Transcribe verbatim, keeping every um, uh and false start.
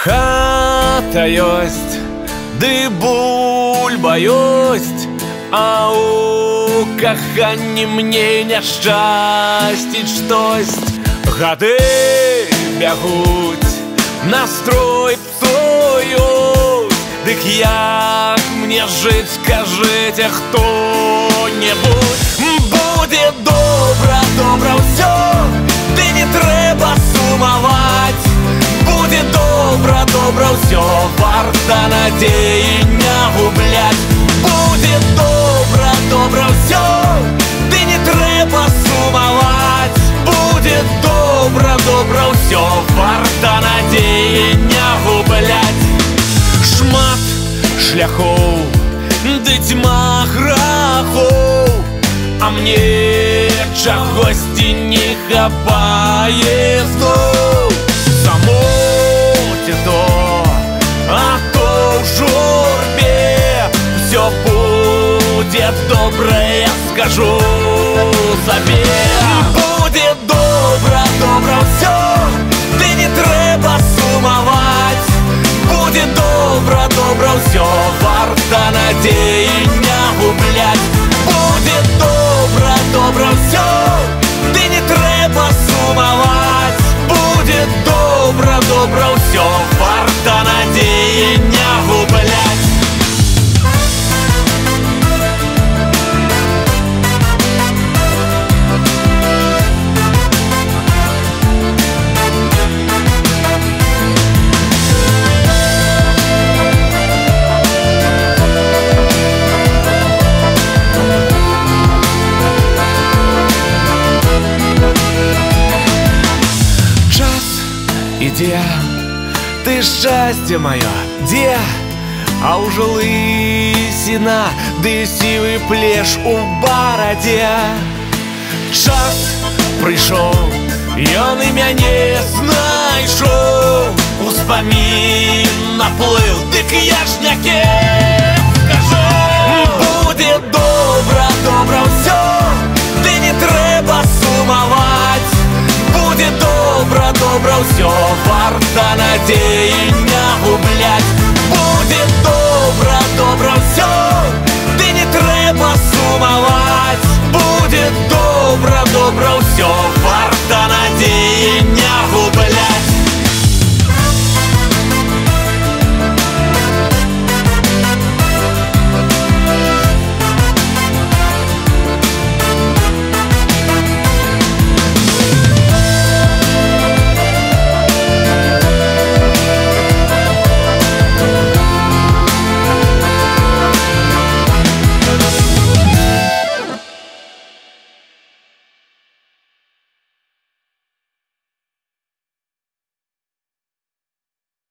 Хата ёсць, ды бульба ёсць, а у каханні мне няшчасціць штось. Гады бягуць, настрой псуюць, дык як мне жыць, скажыце хто-небудзь. Будзе добра, добра ўсё, ды не трэба сумаваць. Будзе добра, добра ўсё, варта надзеі не губляць. Будзе добра, добра ўсё, ды не трэба сумаваць. Будзе добра, добра ўсё, варта надзеі не губляць. Шмат шляхоў, ды тьма грахоў, а мне чагосьці не хапае зноў. Самоце то, а то ў журбе, всё будзе добра, я скажу сабе. Будзе добра, добра ўсё, ды не трэба сумаваць. Будзе добра, добра ўсё, варта надзеі не губляць. Будзе добра, добра ўсё, ды не трэба сумаваць. Будзе добра, добра ўсё, варта надзеі не губляць. Ідзе, ты шчасце маё, дзе? А ўжо лысіна, ды сівы плеш у барадзе. Час прыйшоў, ён і мяне знайшоў. Успамін наплыў, дык я ж не кем скажу. Будзе добра, добра ўсё, ды не трэба сумаваць. Будзе добра, добра ўсё, варта надзеі не губляць. Будзе добра, добра ўсё, ды не трэба сумаваць. Будзе добра, добра ўсё, варта надзеі